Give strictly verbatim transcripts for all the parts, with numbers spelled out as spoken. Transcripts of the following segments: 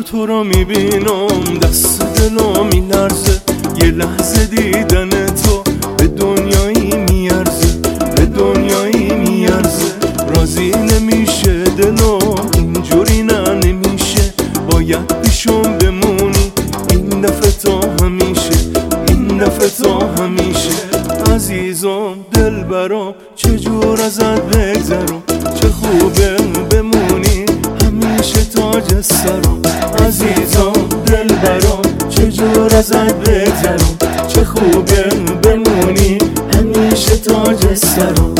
تو رو میبینم دست دلو میلرزه، یه لحظه دیدن تو به دنیایی میارزه، به دنیایی میارزه. راضی نمیشه دلو اینجوری نه نمیشه، باید پیشم بمونی این دفعه تا همیشه، این دفعه تا همیشه. عزیزم دلبرم چجور ازت بگذرم، چه خوبه بمونی همیشه تاج سرم. عزیزم دلبرم چجور ازت بگذرم، چه خوبه بمونی همیشه تاج سرم.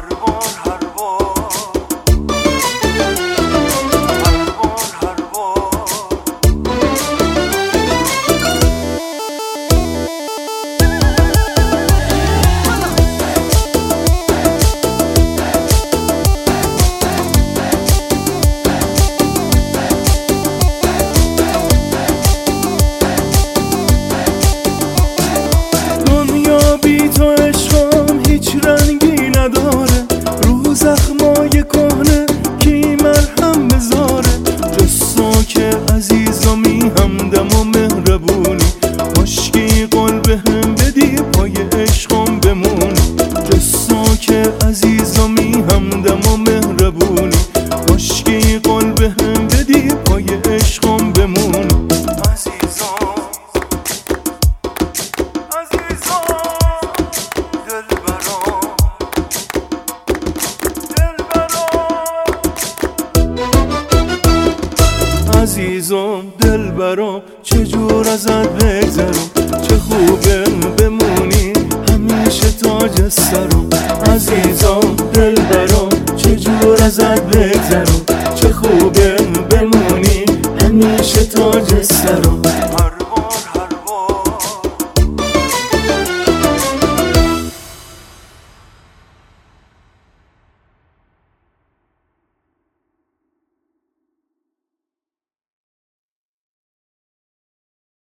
بی تو عشقم هیچ رنگی نداره، رو زخمای کهنه کی مرهم بذاره. جسا که عزیزمی همدم و مهربونی، مشکی قول بهم بدی پای عشقم بمونی. جسا که عزیزمی همدم و مهربونی، مشکی قول بهم بدی پای عشقم بمونی. عزیزم دلبرم چجور ازت بگذرم، چه خوبه بمونی همیشه تاج سرم. عزیزم دلبرم